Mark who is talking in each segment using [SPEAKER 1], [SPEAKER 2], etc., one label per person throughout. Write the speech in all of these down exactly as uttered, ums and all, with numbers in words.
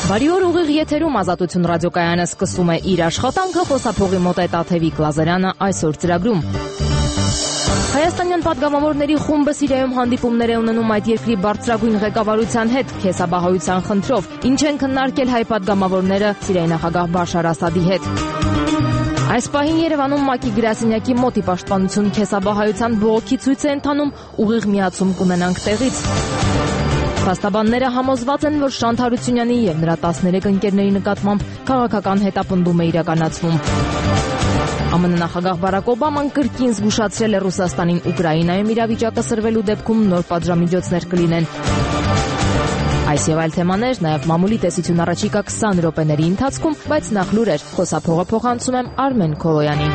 [SPEAKER 1] Բարի օր, ուղիղ եթերում Ազատություն ռադիոկայանը սկսում է իր աշխատանքը, խոսափողի մոտ է Տաթևիկ Լազարյանը այսօր ծրագրում։ Հայաստանյան պատգամավորների խումբը Սիրիայում հանդիպումներ է ունենում այդ երկրի բարձրագույն ղեկավարության հետ քեսաբահայության խնդրով։ Ինչ են քննարկել հայ պատգամավորները Սիրիայի նախագահ Բաշար Ասադի հետ։ Այս պահին Երևանում ՄԱԿ-ի գրասենյակի մոտ ի պաշտպանություն քեսաբահայության բողոքի ցույց է ընթանում, ուղիղ միացում կունենանք տեղից։ Փաստաբանները համոզված են, որ Շանթ Հարությունյանի եւ նրա տասներեք ընկերների նկատմամբ քաղաքական հետապնդում է իրականացվում։ ԱՄՆ նախագահ Բարակ Օբաման կրկին զգուշացրել է Ռուսաստանին Ուկրաինայում իրավիճակը սրվելու դեպքում նոր պատժամիջոցներ կլինեն։ Այս եւ այլ թեմաներ, նաեւ մամուլի տեսություն առաջիկա քսան րոպեների ընթացքում, բայց նախ լուրեր, խոսափողը փոխանցում եմ Արմեն Քոլոյանին։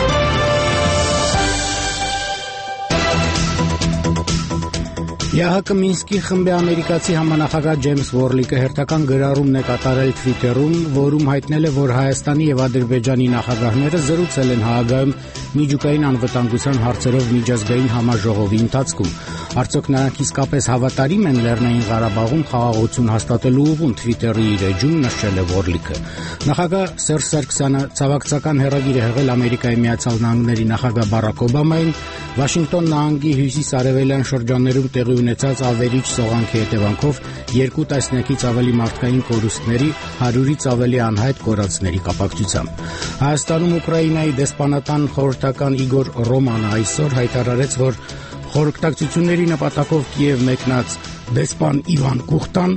[SPEAKER 2] ԵԱՀԿ Մինսկի խմբի ամերիկացի համանախագահ Ջեյմս Վորլիկը հերթական գրառումն է կատարել Թվիտերում, որում հայտնել է, որ Հայաստանի եւ Ադրբեջանի նախագահները զրուցել են Հաագայում միջուկային անվտանգության հարցերով միջազգային համաժողովի ընթացքում։ Արդյոք նրանք իսկապես հավատարիմ են Լեռնային Ղարաբաղում խաղաղություն հաստատելու ուղղում, Թվիտերի իր էջում նշել է Վորլիկը։ Նախագահ Սերժ Սարգսյանը ցավակցական հեռագիր է հղել Ամերիկայի Միացյալ Նահանգների նախագահ Բարակ Օբամային Վաշինգտոն նահանգի հյուսիս-արևելյան շրջաններում տեղի ունեցած ավերիչ սողանքի հետևանքով երկու տասնյակից ավելի մարդկային կորուստների, հարյուրից ավելի անհայտ կորածների կապակցությամբ։ Հայաստանում Ուկրաինայի դեսպանատան խորհրդական Իգոր Ռոմանը այսօր հայտարարեց, որ խորհրդակցությունների նպատակով Կիև մեկնած դեսպան Իվան Կուխտան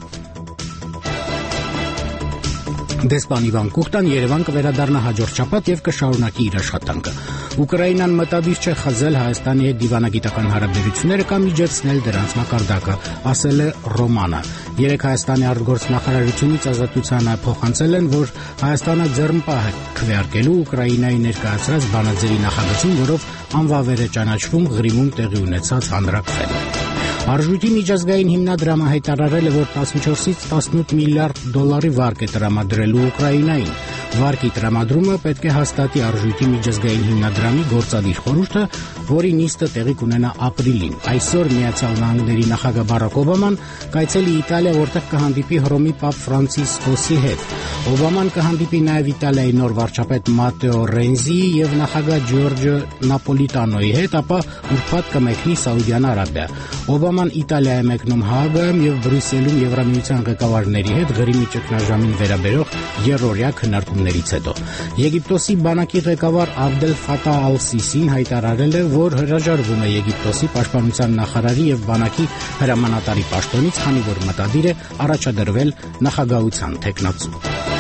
[SPEAKER 2] Դեսպան Իվան Կուխտան Երևան կվերադառնա հաջորդ շաբաթ եւ կշարունակի իր աշխատանքը։ Ուկրաինան մտադիր չէ խզել Հայաստանի հետ դիվանագիտական հարաբերությունները կամ իջեցնել դրանց մակարդակը, ասել է Ռոմանը։ Երեք Հայաստանի արտգործնախարարությունից Ազատությանը փոխանցել են, որ Հայաստանը ձեռնպահ է քվեարկելու Ուկրաինայի ներկայացրած բանաձևի նախագծին, որով անվավեր է ճանաչվում Ղրիմում տեղի ունեցած հանրաքվեն։ Արժույթի միջազգային հիմնադրամը հայտարարել է, որ տասնչորսից տասնութ միլիարդ դոլարի վարկ է տրամադրելու Ուկրաինային։ Վարկի տրամադրումը պետք է հաստատի Արժույթի միջազգային հիմնադրամի գործադիր խորհուրդը, որի նիստը տեղի կունենա ապրիլին։ Այսօր Միացյալ Նահանգների նախագահ Բարակ Օբաման կայցելի Իտալիա, որտեղ կհանդիպի Հռոմի Պապ Ֆրանցիսկոսի հետ։ Օբաման կհանդիպի նաև Իտալիայի նոր վարչապետ Մատեո Ռենզիի եւ նախագահ Ջորջո Նապոլիտանոյի հետ, ապա ուրբաթ կմեկնի Սաուդյան Արաբիա։ Օբաման Իտալիա է մեկնում Հաագայում եւ Բրյուսելում Եվրամիության ղեկավարների հետ Ղրիմի ճգնաժամին վերաբերող երրորդյա քննարկումներից հետո։ Եգիպտոսի բանակի ղեկավար Աբդել Ֆաթահ Ալ-Սիսին հայտարարել է, որ հրաժարվում է Եգիպտոսի պաշտպանության նախարարի եւ բանակի հրամանատարի պաշտոնից, քանի որ մտադիր է առաջադրվել նախագահության թեկնածու։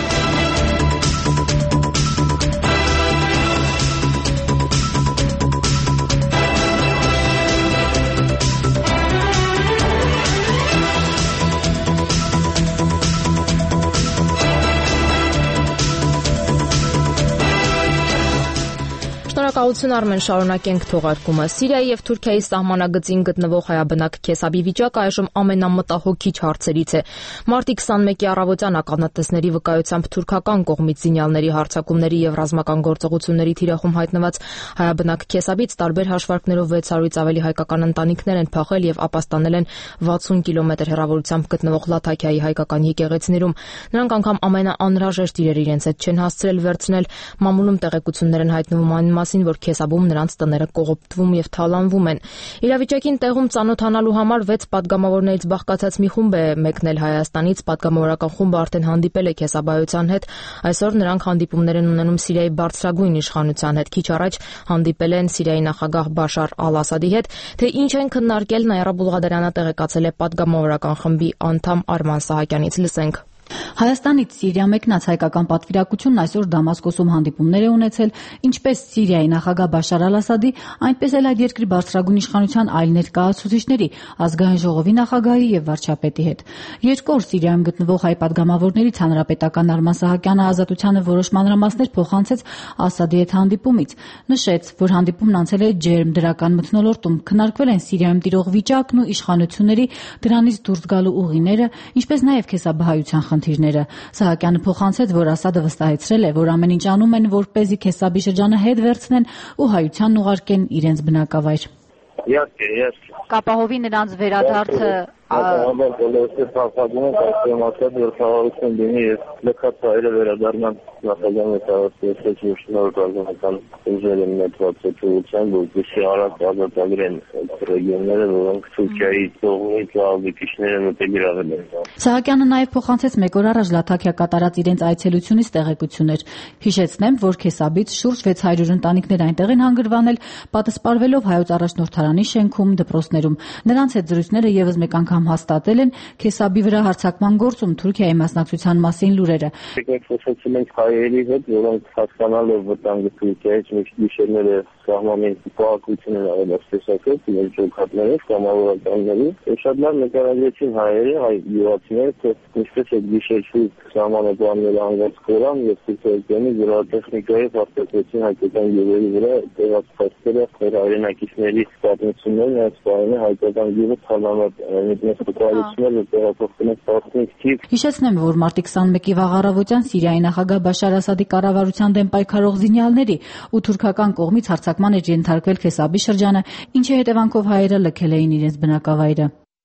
[SPEAKER 1] Շնորհակալություն Արմեն, շարունակենք թողարկումը։ Սիրիայի եւ Թուրքիայի սահմանագծին գտնվող հայաբնակ Քեսաբի վիճակը այժմ ամենամտահոգիչ հարցերից է։ Մարտի քսանմեկի առավոտյան ականատեսների վկայությամբ թուրքական կողմից զինյալների հարձակումների եւ ռազմական գործողությունների թիրախում հայտնված հայաբնակ Քեսաբից տարբեր հաշվարկներով վեց հարյուրից ավելի հայկական ընտանիքներ են փախել եւ ապաստանել են վաթսուն կիլոմետր հեռավորությամբ գտնվող Լաթաքիայի հայկական եկեղեցիներում։ Նրանք անգամ ամենաանհրաժեշտ իրերը իրենց հետ չեն հասցրել վերցնել։ Մամուլում տեղեկություններ են հայտնվում այն մասին, որ Քեսաբում նրանց տները կողոպտվում եւ թալանվում են։ Իրավիճակին տեղում ծանոթանալու համար վեց պատգամավորներից բաղկացած մի խումբ է մեկնել Հայաստանից։ Պատգամավորական խումբը արդեն հանդիպել է Քեսաբայության հետ։ Այսօր նրանք հանդիպումներ են ունենում Սիրիայի բարձրագույն իշխանության հետ։ Քիչ առաջ հանդիպել են Սիրիայի նախագահ Բաշար Ալ-Ասադի հետ։ Թե ինչ են քննարկել, Նաիրա Բուլղադարյանը տեղեկացել է պատգամավորական խմբի անդամ Արման Սահակյանից։ Լսենք։
[SPEAKER 3] Հայաստանից Սիրիա մեկնած հայկական պատվիրակությունն այսօր Դամասկոսում հանդիպումներ է ունեցել ինչպես Սիրիայի նախագահ Բաշար Ալ-Ասադի, այնպես էլ այդ երկրի բարձրագույն իշխանության այլ ներկայացուցիչների, ազգային ժողովի նախագահի եւ վարչապետի հետ։ Երկու օր Սիրիայում գտնվող հայ պատգամավորներից հանրապետական Արման Սահակյանը Ազատությանը որոշ մանրամասներ փոխանցեց Ասադի հետ հանդիպումից։ Նշեց, որ հանդիպումն անցել է ջերմ դրական մթնոլորտում, քննարկվել են Սիրիայում տիրող վիճակն ու իշխանությունների դրանից դուրս գալու ուղիները, ինչպես նաեւ քեսաբահայության խնդիրները։ Սահակյանը փոխանցեց, որ Ասադը վստահեցրել է, որ ամեն ինչ անում են, որպեսզի Քեսաբի շրջանը հետ վերցնեն ու հայությանն ուղարկեն իրենց բնակավայր։
[SPEAKER 4] Իհարկե, իհարկե։
[SPEAKER 3] Կապահովի նրանց վերադարձը
[SPEAKER 4] Աբար բոլորը փոխվում են, այսինքն ասած որ խաղաղություն լինի եւ լքած հայերը վերադառնան նախագահ մետաղացիացի շնորհակալության ուժերը մեծացուցության, որպեսզի արագ ազատագրեն ռեգիոնները, որոնք Թուրքիայի կողմից ալբիկիչները մտերգրավել են։
[SPEAKER 3] Սահակյանը նաև փոխանցեց մեկ օր առաջ Լաթաքիա կատարած իրենց այցելությունից տեղեկություններ։ Հիշեցնեմ, որ Քեսաբից շուրջ վեց հարյուր ընտանիքներ այնտեղ են հանգրվանել, պատասպարվելով Հայոց առաջնորդարանի շենքում, դպրոցներում։ Նրանց հետ զրույցները եւս մեկ անգամ հաստատել են Քեսաբի վրա հարձակման գործում Թուրքիայի մասնակցության մասին լուրերը։
[SPEAKER 4] Խոսեցել ենք հայերի հետ, որոնք հասկանալով վտանգը Թուրքիայից միշտ գիշերները սահմանին պահակություն են արել ասեցակետ, մեր ջոկատներով, կամավորականների, շատ լավ նկարագրեցին հայերը, հայ յուղացիները, թե ինչպես է գիշերში սահմանը բանները հանգած կորան եւ Թուրքիայի զրահատեխնիկայի հաստատեցին հայկական գյուղերի վրա տեղած փաստերը, մեր հայրենակիցների պատմություններն այս բանը հայկական գյուղը թալանած այնպես կոալիցիաները տեղափոխվել են տասնհինգ թիվ։
[SPEAKER 3] Հիշեցնեմ, որ մարտի քսանմեկի վաղ առավոտյան Սիրիայի նախագահ Բաշար Ասադի կառավարության դեմ պայքարող զինյալների ու թուրքական կողմից հարձակման էր ենթարկվել Քեսաբի շրջանը, ինչի հետևանքով հայերը լքել էին իրենց բնակավայրը։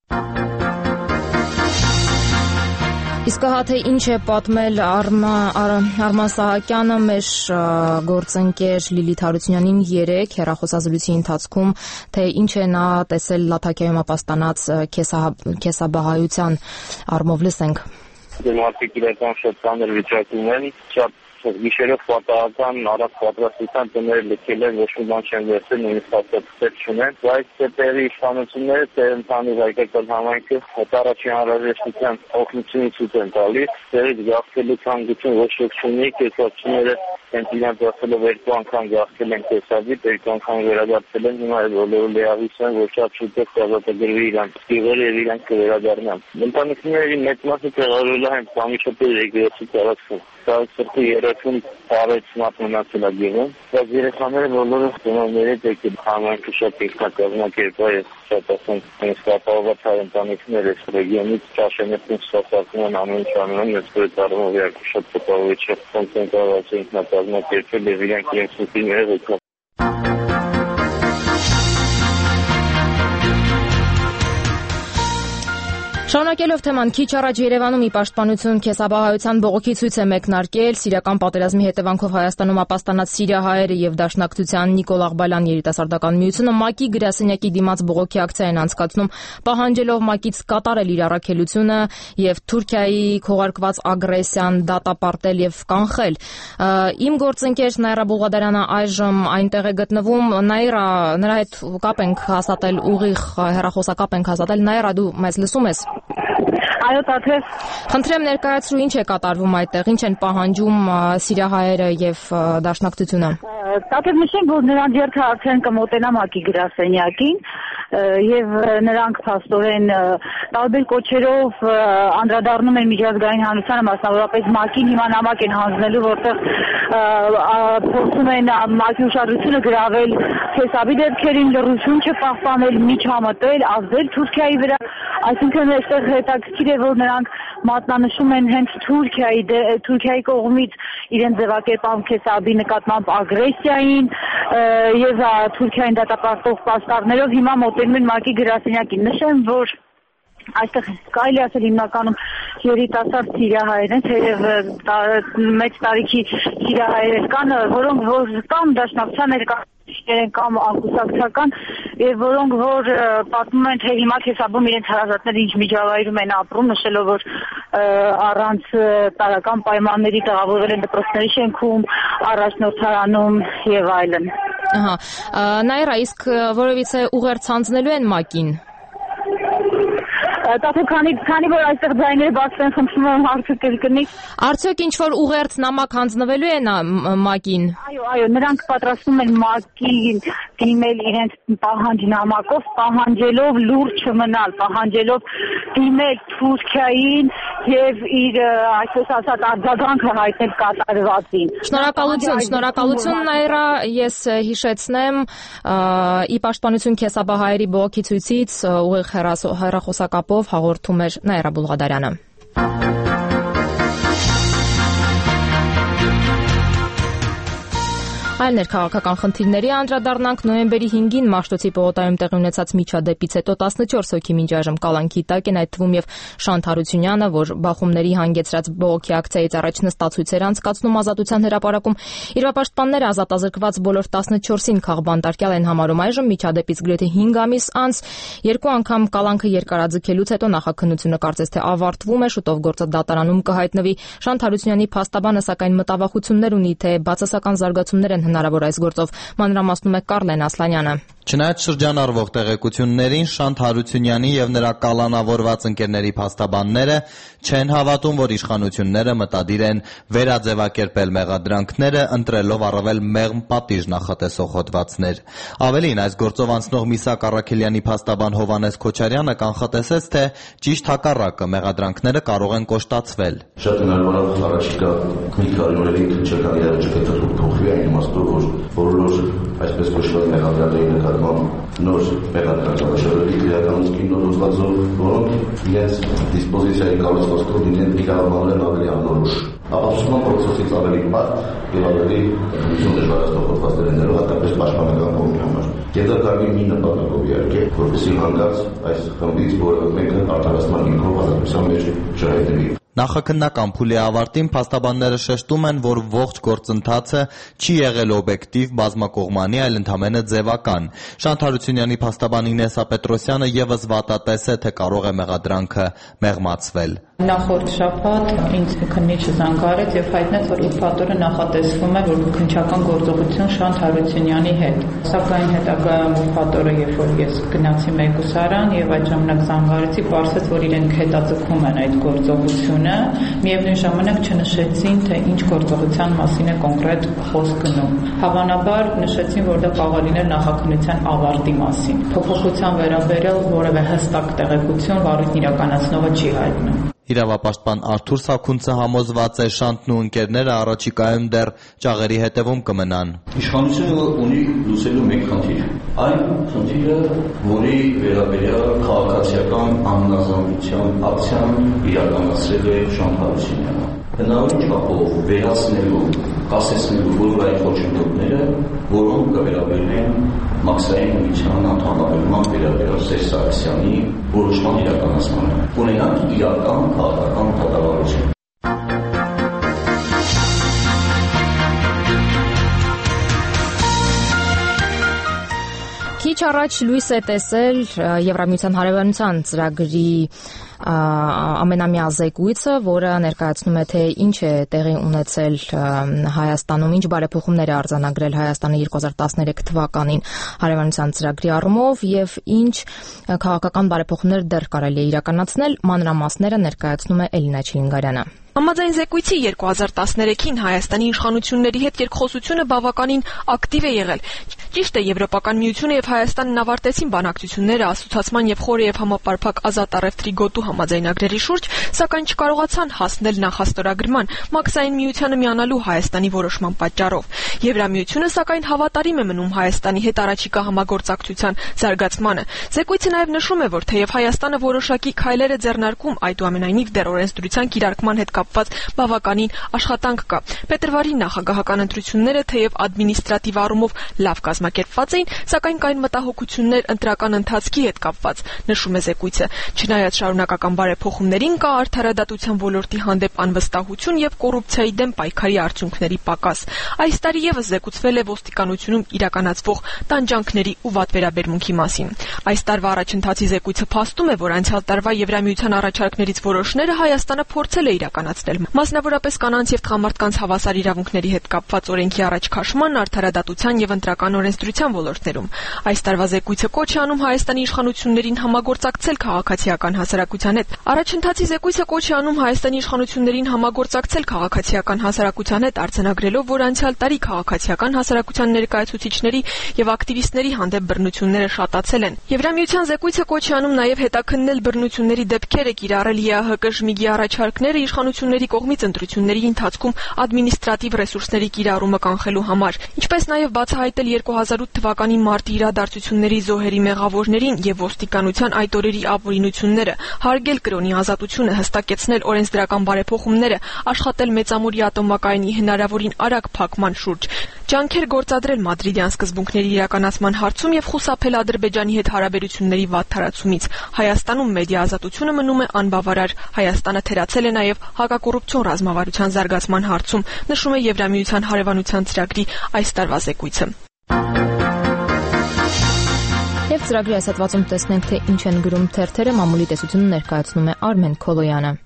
[SPEAKER 1] Իսկ հա թե ինչ է պատմել Արման Սահակյանը մեր գործընկեր Լիլիթ Հարությունյանին երեկ հեռախոսազրույցի ընթացքում, թե ինչ է նա տեսել Լաթաքիայում ապաստանած քեսաբահայության առումով, լսենք։
[SPEAKER 4] Մարդիկ իրական շատ ծանր վիճակում են, շատ գիշերով պատահական առանց պատրաստության տները լքել են, ոչ մի բան չեն վերցրել, նույնիսկ հաստատել չունեն, բայց դեպի իշխանությունները թե ընդհանուր հայկական համայնքը առաջին անհրաժեշտության օգնությունից ուտ են տալիս, դերից գաղթելու ցանկություն ոչ ոք չունի, կեսացիները հենց իրանց ասելով երկու անգամ գաղթել են Քեսաբից, երկու անգամ վերադարձել են, հիմա բոլորը լիահույս են, որ շատ շուտով կազատագրվի իրանց գյուղերը եւ իրանք կվերադառնան։ Ընտանիքների մեծ մասը տեղավորվել է հենց Պամիշոպի ռեգիոնի տարածքում։ Դա սրտի երեքուն տարեց մատ մնացել է գյուղում, բայց երեխաները բոլորը ծնողների եկել համայնքը շատ ինքնակազմակերպ է, շատ ասենք հենց ապահովված հայ ընտանիքներ այս ռեգիոնից ճաշենեքին ստացվում են ամեն ինչ անում են, ես այդ առումով իհարկե շատ տպավորիչ է, ոնց են կարող ինքնակազմակերպել եւ իրանք իրենց ուտիները եկան։
[SPEAKER 1] Շարունակելով թեման, քիչ առաջ Երևանում ի պաշտպանություն քեսաբահայության բողոքի ցույց է մեկնարկել սիրիական պատերազմի հետևանքով Հայաստանում ապաստանած սիրիահայերը եւ Դաշնակցության Նիկոլ Աղբալյան երիտասարդական միությունը ՄԱԿ-ի գրասենյակի դիմաց բողոքի ակցիա են անցկացնում, պահանջելով ՄԱԿ-ից կատարել իր առաքելությունը եւ Թուրքիայի քողարկված ագրեսիան դատապարտել եւ կանխել։ Իմ գործընկեր Նաիրա Բուլղադարյանը այժմ այնտեղ է գտնվում, Նաիրա, նրա հետ կապ ենք հաստատել, ուղիղ հեռախոսակապ ենք հաստատել։ Նաիրա, դու մեզ լսում ես։
[SPEAKER 5] Այո, Տաթև։
[SPEAKER 1] Խնդրեմ ներկայացրու, ինչ է կատարվում այդտեղ, ինչ են պահանջում սիրիահայերը եւ Դաշնակցությունը։
[SPEAKER 5] Տաթև, նշեմ, որ նրանց երթը արդեն կմոտենա ՄԱԿ-ի գրասենյակին եւ նրանք փաստորեն տարբեր կոչերով անդրադառնում են միջազգային հանրությանը, մասնավորապես ՄԱԿ-ին, հիմա նամակ են հանձնելու, որտեղ փորձում են ՄԱԿ-ի ուշադրությունը գրավել Քեսաբի դեպքերին, լռություն չպահպանել, միջամտել, ազդել Թուրքիայի վրա, այսինքն այստեղ հետաքրքիր է, որ նրանք մատնանշում են հենց Թուրքիայի Թուրքիայի կողմից իրենց ձևակերպած Քեսաբի նկատմամբ ագրեսիային եւ Թուրքիային դատապարտող պաստառներով հիմա մոտենում են ՄԱԿ-ի գրասենյակին։ Նշեմ, որ այստեղ կարելի ասել հիմնականում երիտասարդ սիրիահայեր են, թեև մեծ տարիքի սիրիահայեր կան, որոնք որ կամ Դաշնակցության ներկայացուցիչներ են կամ անկուսակցական եւ որոնք որ պատմում են, թե հիմա Քեսաբում իրենց հարազատները ինչ միջավայրում են ապրում, նշելով որ առանց տարական պայմանների տեղավորվել են դպրոցների շենքում, առաջնորդարանում եւ այլն։
[SPEAKER 1] Ահա, Նաիրա, իսկ որևիցե ուղերձ հանձնելու են ՄԱԿ-ին։
[SPEAKER 5] Տաթև, քանի քանի որ այստեղ ձայները բացվեն, խնդրում եմ հարցը կրկնի։
[SPEAKER 1] Արդյոք ինչ որ ուղերձ նամակ հանձնվելու է ՄԱԿ-ին։
[SPEAKER 5] Այո, այո, նրանք պատրաստվում են ՄԱԿ-ին դիմել իրենց պահանջ նամակով, պահանջելով լուրջ չմնալ, պահանջելով դիմել Թուրքիային եւ իր այսպես ասած արձագանքը հայտնել կատարվածին։
[SPEAKER 1] Շնորհակալություն, շնորհակալություն Նաիրա, ես հիշեցնեմ ի պաշտպանություն քեսաբահայերի բողոքի ցույցից ուղիղ հեռախոսակապով հաղորդում էր Նաիրա Բուլղադարյանը։ Այլ ներքաղաքական խնդիրների անդրադառնանք նոյեմբերի հինգին Մաշտոցի պողոտայում տեղի ունեցած միջադեպից հետո տասնչորս հոգի մինչ այժմ կալանքի տակ են, այդ թվում եւ Շանթ Հարությունյանը, որ բախումների հանգեցրած բողոքի ակցիայից առաջ նստացույցեր անցկացնում Ազատության հրապարակում։ Իրավապաշտպանները ազատազրկված բոլոր տասնչորսին քաղբանտարկյալ են համարում այժմ միջադեպից գրեթե հինգ ամիս անց։ Երկու անգամ կալանքը երկարաձգելուց հետո նախաքննությունը կարծես թե ավարտվում է, շուտով գործը դատարանում կհայտնվի։ Շանթ Հարությունյանի փաստաբանը սակայն մտավախություններ ունի, թե բացասական զարգացումներ են հնարավոր այս գործով, մանրամասնում է Կարլեն Ասլանյանը։
[SPEAKER 6] Չնայած շրջանառվող տեղեկություններին, Շանթ Հարությունյանի եւ նրա կալանավորված ընկերների փաստաբանները չեն հավատում, որ իշխանությունները մտադիր են վերաձևակերպել մեղադրանքները, ընտրելով առավել մեղմ պատիժ նախատեսող հոդվածներ։ Ավելին, այս գործով անցնող Միսակ Առաքելյանի փաստաբան Հովհաննես Քոչարյանը կանխատեսեց, թե ճիշտ հակառակը մեղադրանքները կարող են կոշտացվել։
[SPEAKER 7] Շատ հնարավոր է առաջիկա մի քանի օրերի քննչական իրավիճակը փոխվի այն իմաստով, որ բոլոր այսպես կոչված մեղադրանքների նկատմամբ նոր մեղադրանքների իրականացքի նորոզվածով, որոնք իրենց դիսպոզիցիայի կառուցվածքով լինեն իրավաբանորեն ավելի անորոշ, ապացուցման պրոցեսից ավելի բարդ եւ ավելի ուսումն դժվարացնող հոդվածներ են ներող, հատկապես պաշտպանական կողմի համար։ Եվ դա կարելի մի նպատակով իհարկե, որպեսզի հանկարծ այս խմբից որևէ մեկը արդարացման հիմքով ազատության մեջ չհայտնվի։
[SPEAKER 6] Նախաքննական փուլի ավարտին փաստաբանները շեշտում են, որ ողջ գործընթացը չի եղել օբյեկտիվ, բազմակողմանի, այլ ընդամենը ձևական։ Շանթ Հարությունյանի փաստաբան Ինեսա Պետրոսյանը եւս վատատես է, թե կարող է մեղադրանքը մեղմացվել։
[SPEAKER 8] Նախորդ շաբաթ ինձ քննիչը զանգարեց եւ հայտնեց, որ ուրբաթ օրը նախատեսվում է, որ քննչական գործողություն Շանթ Հարությունյանի հետ։ Սակայն հետագայում ուրբաթ օրը, երբ որ ես գնացի մեկուսարան եւ այդ ժամանակ զանգարեցի, պարզեց, որ իրենք հետաձգում են այդ գործողությունը, միևնույն ժամանակ չնշեցին, թե ինչ գործողության մասին է կոնկրետ խոսք գնում։ Հավանաբար նշեցին, որ դա կարող է լինել նախաքննության ավարտի մասին։ Փոփոխության վերաբերյալ որևէ հստակ տեղեկություն վարույթն իրականացնողը չի հայտնում։
[SPEAKER 6] Իրավապաշտպան Արթուր Սաքունցը համոզված է, Շանթն ու ընկերները առաջիկայում դեռ ճաղերի հետևում կմնան։
[SPEAKER 7] Իշխանությունը ունի լուծելու մեկ խնդիր։ Այն խնդիրը, որի վերաբերյալ քաղաքացիական անհնազանդության ակցիան իրականացրել է Շանթ Հարությունյանը։ Հնարավոր չափով վերացնելու, կասեցնելու բոլոր այն խոչընդոտները, որոնք կվերաբերեն Մաքսային միության անդամավորման վերաբերյալ Սերժ Սարգսյանի որոշման իրականացմանը։ Ունենանք իրական քաղաքական դատավարություն։
[SPEAKER 1] Քիչ առաջ լույս է տեսել Եվրամիության հարևանության ծրագրի ամենամյա զեկույցը, որը ներկայացնում է, թե ինչ է տեղի ունեցել Հայաստանում, ինչ բարեփոխումներ է արձանագրել Հայաստանը երկու հազար տասներեք թվականին հարևանության ծրագրի առումով եւ ինչ քաղաքական բարեփոխումներ դեռ կարելի է իրականացնել, մանրամասները ներկայացնում է Էլինա Չիլինգարյանը։
[SPEAKER 9] Համաձայն զեկույցի երկու հազար տասներեքին Հայաստանի իշխանությունների հետ երկխոսությունը բավականին ակտիվ է եղել։ Ճիշտ է, Եվրոպական միությունը եւ Հայաստանն ավարտեցին բանակցությունները ասոցացման եւ խորը եւ համապարփակ ազատ առևտրի գոտու համաձայնագրերի շուրջ, սակայն չկարողացան հասնել նախաստորագրման Մաքսային միությանը միանալու Հայաստանի որոշման պատճառով։ Եվրամիությունը սակայն հավատարիմ է մնում Հայաստանի հետ առաջիկա համագործակցության զարգացմանը։ Զեկույցը նաեւ նշում է, որ թեև Հայաստանը որոշակի քայլեր է ձեռնարկում, այդուամենայնիվ դեռ օրենսդրության կիրարկման հետ կապված բավականին աշխատանք կա։ Փետրվարի նախագահական ընտրությունները թեև ադմինիստրատիվ առումով լավ կազմակերպված էին, սակայն կային մտահոգություններ ընտրական ընթացքի հետ կապված, նշում է զեկույցը։ Չնայած շարունակական բարեփոխումներին, կա արդարադատության ոլորտի հանդեպ անվստահություն եւ կոռուպցիայի դեմ պայքարի արդյունքների պակաս։ Այս տարի եւս զեկուցվել է ոստիկանությունում իրականացվող տանջանքների ու վատ վերաբերմունքի մասին։ Այս տարվա առաջընթացի զեկույցը փաստում է, որ անցյալ տարվա Եվրամիության առաջարկներից որոշները Հայաստանը փորձել է իրականացնել, մասնավորապես կանանց եւ տղամարդկանց հավասար իրավունքների հետ կապված օրենքի առաջ քաշման, արդարադատության եւ ընտրական օրենսդրության ոլորտներում։ Այս տարվա զեկույցը կոչ է անում Հայաստանի իշխանություններին համագործակցել քաղաքացիական հասարակության հետ։ Առաջընթացի զեկույցը կոչ է անում Հայաստանի իշխանություններին համագործակցել քաղաքացիական հասարակության հետ, արձանագրելով, որ անցյալ տարի քաղաքացիական հասարակության ներկայացուցիչների եւ ակտիվիստների հանդեպ բռնությունները շատացել են։ Եվրամիության զեկույցը կոչ է անում նաեւ հետաքննել բռնությունների դեպքերը, կիրառել ԵԱՀԿ ժմիգի առաջարկները իշխանությունների կողմից ընտրությունների ընթացքում ադմինիստրատիվ ռեսուրսների կիրառումը կանխելու համար, ինչպես նաեւ բացահայտել երկու հազար ութ թվականի մարտի իրադարձությունների զոհերի մեղավորներին եւ ոստիկանության այդ օրերի ապօրինությունները, հարգել կրոնի ազատությունը, հստակեցնել օրենսդրական բարեփոխումները, աշխատել մեծամուրի ատոմակայանի հնարավորին արագ փակման շուրջ։ Ջանքեր գործադրել մադրիդյան սկզբունքների իրականացման հարցում եւ խուսափել Ադրբեջանի հետ հարաբերությունների վատ թարացումից։ Հայաստանում մեդիա ազատությունը մնում է անբավարար։ Հայաստանը թերացել է նաեւ հակակոռուպցիոն ռազմավարության զարգացման հարցում, նշում է Եվրամիության հարևանության ծրագրի այս տարվա զեկույցը։ Եվ ծրագրի այս հատվածում տեսնենք, թե ինչ են գրում թերթերը, մամուլի տեսությունը ներկայացնում է Արմեն Քոլոյանը։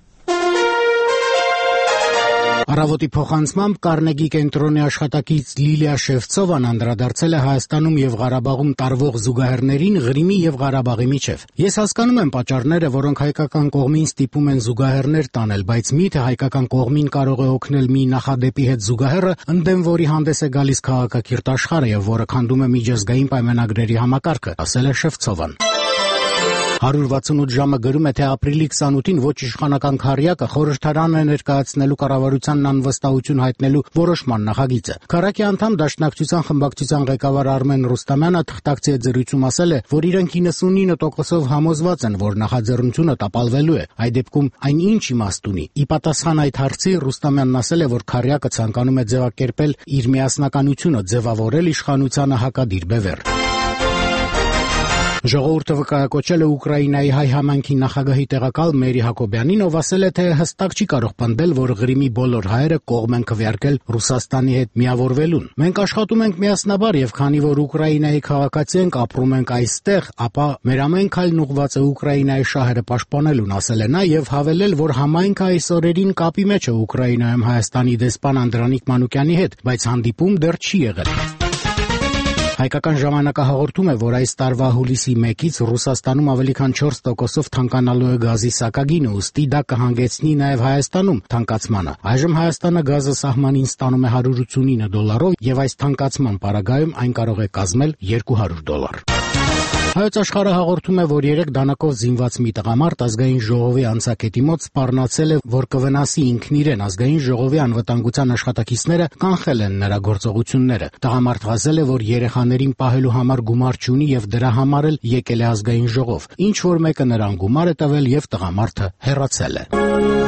[SPEAKER 2] Առավոտի փոխանցմամբ Կարնեգի կենտրոնի աշխատակից Լիլիա Շևցովան անդրադարձել է Հայաստանում եւ Ղարաբաղում տարվող զուգահեռներին Ղրիմի եւ Ղարաբաղի միջև։ Ես հասկանում եմ պատճառները, որոնք հայկական կողմին ստիպում են զուգահեռներ տանել, բայց միթե հայկական կողմին կարող է օգնել մի նախադեպի հետ զուգահեռը, ընդդեմ որի հանդես է գալիս քաղաքակիրթ աշխարհը եւ որը քանդում է միջազգային պայմանագրերի համակարգը, ասել է Շևցովան։ հարյուր վաթսունութ ժամը գրում է, թե ապրիլի քսանութին ոչ իշխանական քառյակը խորհրդարան է ներկայացնելու կառավարությանն անվստահություն հայտնելու որոշման նախագիծը։ Քառակի անդամ Դաշնակցության խմբակցության ղեկավար Արմեն Ռուստամյանը թղթակցի հետ զրույցում ասել է, որ իրենք իննսունինը տոկոսով համոզված են, որ նախաձեռնությունը տապալվելու է։ Այդ դեպքում այն ինչ իմաստ ունի։ Ի պատասխան այդ հարցի Ռուստամյանն ասել է, որ քառյակը ցանկանում է ձևակերպել իր միասնականությունը, ձևավորել իշխանությանը հակադիր բևեռ։ Ժողովուրդը վկայակոչել է Ուկրաինայի հայ համայնքի նախագահի տեղակալ Մերի Հակոբյանին, ով ասել է, թե հստակ չի կարող պնդել, որ Ղրիմի բոլոր հայերը կողմ են քվեարկել Ռուսաստանի հետ միավորվելուն։ Մենք աշխատում ենք միասնաբար եւ քանի որ Ուկրաինայի քաղաքացի ենք, ապրում ենք այստեղ, ապա մեր ամեն քայլն ուղղված է Ուկրաինայի շահերը պաշտպանելուն, ասել է նա եւ հավելել, որ համայնքը այս օրերին կապի մեջ է Ուկրաինայում Հայաստանի դեսպան Անդրանիկ Մանուկյանի հետ, բայց հանդիպում դեռ չի եղել։ Հայկական ժամանակը հաղորդում է, որ այս տարվա հուլիսի մեկից Ռուսաստանում ավելի քան չորս տոկոսով թանկանալու է գազի սակագինը, ուստի դա կհանգեցնի նաև Հայաստանում թանկացմանը։ Այժմ Հայաստանը գազը սահմանին ստանում է հարյուր ութսունինը դոլարով եւ այս թանկացման պարագայում այն կարող է կազմել երկու հարյուր դոլար։ Հայոց աշխարհը հաղորդում է, որ երեք դանակով զինված մի տղամարդ ազգային ժողովի անցակետի մոտ սպառնացել է, որ կվնասի ինքն իրեն։ Ազգային ժողովի անվտանգության աշխատակիցները կանխել են նրա գործողությունները։ Տղամարդը ասել է, որ երեխաներին պահելու համար գումար չունի եւ դրա համար էլ եկել է ազգային ժողով։ Ինչ որ մեկը նրան գումար է տվել եւ տղամարդը հեռացել է։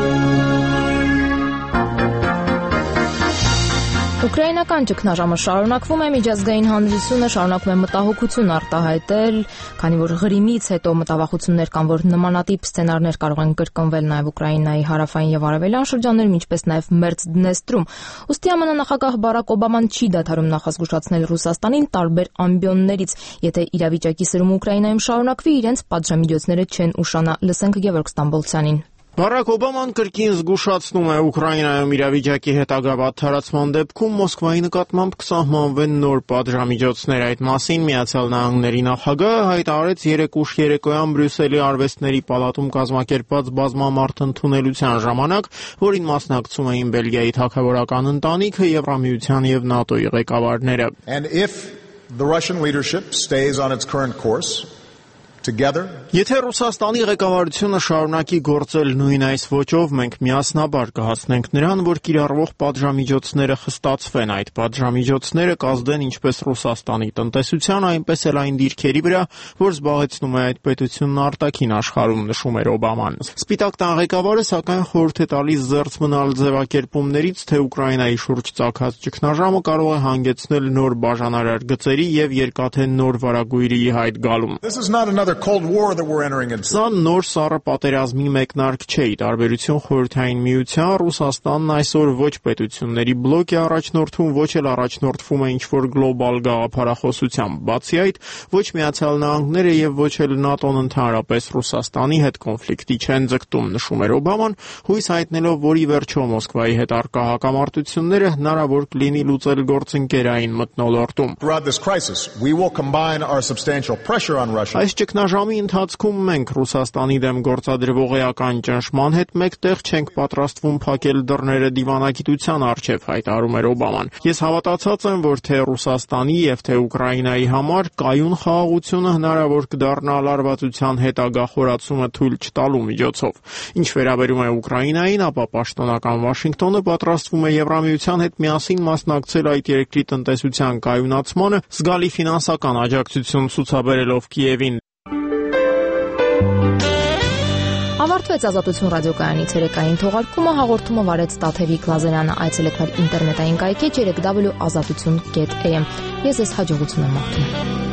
[SPEAKER 1] Ուկրաինական ճգնաժամը շարունակվում է, միջազգային հանրությունը շարունակում է մտահոգություն արտահայտել, քանի որ Ղրիմից հետո մտավախություններ կան, որ նմանատիպ սցենարներ կարող են կրկնվել նաև Ուկրաինայի հարավային եւ արևելյան շրջաններում, ինչպես նաև Մերձ Դնեստրում։ Ուստի ԱՄՆ նախագահ Բարակ Օբաման չի դադարում նախազգուշացնել Ռուսաստանին տարբեր ամբիոններից, եթե իրավիճակի սրումը Ուկրաինայում շարունակվի, իրենց պատժամիջոցները չեն ուշանա։ Լսենք Գևորգ Ստամբոլցյանին։
[SPEAKER 10] Բարակ Օբաման կրկին զգուշացնում է Ուկրաինայում իրավիճակի հետագա վատթարացման դեպքում Մոսկվայի նկատմամբ կսահմանվեն նոր պատժամիջոցներ։ Այդ մասին Միացյալ Նահանգների նախագահը հայտարարեց երեկ ուշ երեկոյան Բրյուսելի արվեստների պալատում կազմակերպված բազմամարդ ընդունելության ժամանակ, որին մասնակցում էին Բելգիայի թագավորական ընտանիքը, Եվրամիության եւ ՆԱՏՕ-ի ղեկավարները։
[SPEAKER 11] And if the Russian leadership stays on its current course, together
[SPEAKER 10] Եթե Ռուսաստանի ղեկավարությունը շարունակի գործել նույն այս ոճով, մենք միասնաբար կհասնենք նրան, որ կիրառվող պատժամիջոցները խստացվեն։ Այդ պատժամիջոցները կազդեն ինչպես Ռուսաստանի տնտեսության, այնպես էլ այն դիրքերի վրա, որ զբաղեցնում է այդ պետությունն արտաքին աշխարհում, նշում էր Օբաման։ Սպիտակ տան ղեկավարը սակայն խորհուրդ է տալիս զերծ մնալ ձևակերպումներից, թե Ուկրաինայի շուրջ ծագած ճգնաժամը կարող է հանգեցնել նոր բաժանարար գծերի եւ երկաթե նոր վարագույրի հայտ գալուն։
[SPEAKER 11] Cold War that we're entering into.
[SPEAKER 10] Սա նոր սառը պատերազմի մեկնարկ չէ։ Ի տարբերություն Խորհրդային Միության, Ռուսաստանն այսօր ոչ պետությունների բլոկ է առաջնորդվում, ոչ էլ առաջնորդվում է ինչ-որ գլոբալ գաղափարախոսությամբ։ Բացի այդ, ոչ Միացյալ Նահանգները եւ ոչ էլ ՆԱՏՕ-ն ընդհանրապես Ռուսաստանի հետ կոնֆլիկտի չեն ձգտում, նշում էր Օբաման, հույս հայտնելով, որ ի վերջո Մոսկվայի հետ առկա հակամարտությունները հնարավոր կլինի լուծել գործընկերային մթնոլորտում։
[SPEAKER 11] Throughout this crisis, we will combine our substantial pressure on Russia.
[SPEAKER 10] Այս ճգնաժամի ընթացքում մենք Ռուսաստանի դեմ գործադրվող էական ճնշման հետ մեկտեղ չենք պատրաստվում փակել դռները դիվանագիտության առջև, հայտարարում էր Օբաման։ Ես հավատացած եմ, որ թե Ռուսաստանի եւ թե Ուկրաինայի համար կայուն խաղաղությունը հնարավոր կդառնա լարվածության հետագա խորացումը թույլ չտալու միջոցով։ Ինչ վերաբերում է Ուկրաինային, ապա պաշտոնական Վաշինգտոնը պատրաստվում է Եվրամիության հետ միասին մասնակցել այդ երկրի տնտեսության կայունացմանը, զգալի ֆինանսական աջակցություն ցուցաբերելով Կիևին։
[SPEAKER 1] Ավարտվեց Ազատություն ռադիոկայանի ցերեկային թողարկումը, հաղորդումը վարեց Տաթևիկ Լազարյանը։ Այցելեք մեր ինտերնետային կայքեջ երեք w ազատություն կետ a m։ Ես ձեզ հաջողություն եմ մաղթում։